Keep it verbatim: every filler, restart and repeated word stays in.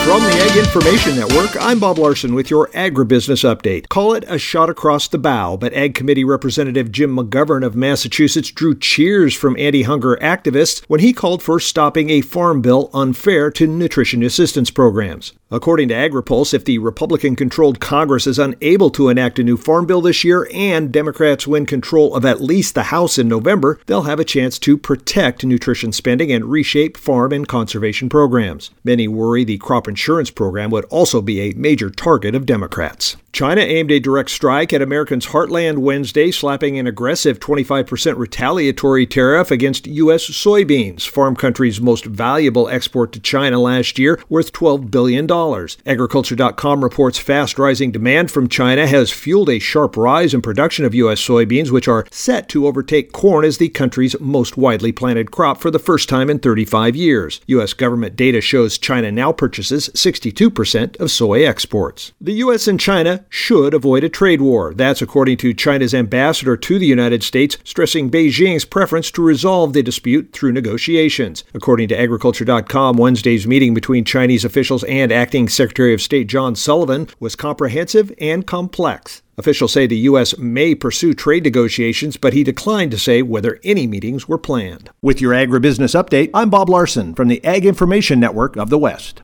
From the Ag Information Network, I'm Bob Larson with your Agribusiness Update. Call it a shot across the bow, but Ag Committee Representative Jim McGovern of Massachusetts drew cheers from anti-hunger activists when he called for stopping a farm bill unfair to nutrition assistance programs. According to AgriPulse, if the Republican-controlled Congress is unable to enact a new farm bill this year and Democrats win control of at least the House in November, they'll have a chance to protect nutrition spending and reshape farm and conservation programs. Many worry the crop insurance program would also be a major target of Democrats. China aimed a direct strike at Americans' heartland Wednesday, slapping an aggressive twenty-five percent retaliatory tariff against U S soybeans, farm country's most valuable export to China last year, worth twelve billion dollars. Agriculture dot com reports fast-rising demand from China has fueled a sharp rise in production of U S soybeans, which are set to overtake corn as the country's most widely planted crop for the first time in thirty-five years. U S government data shows China now purchases sixty-two percent of soy exports. The U S and China should avoid a trade war. That's according to China's ambassador to the United States, stressing Beijing's preference to resolve the dispute through negotiations. According to Agriculture dot com, Wednesday's meeting between Chinese officials and Acting Secretary of State John Sullivan was comprehensive and complex. Officials say the U S may pursue trade negotiations, but he declined to say whether any meetings were planned. With your Agribusiness Update, I'm Bob Larson from the Ag Information Network of the West.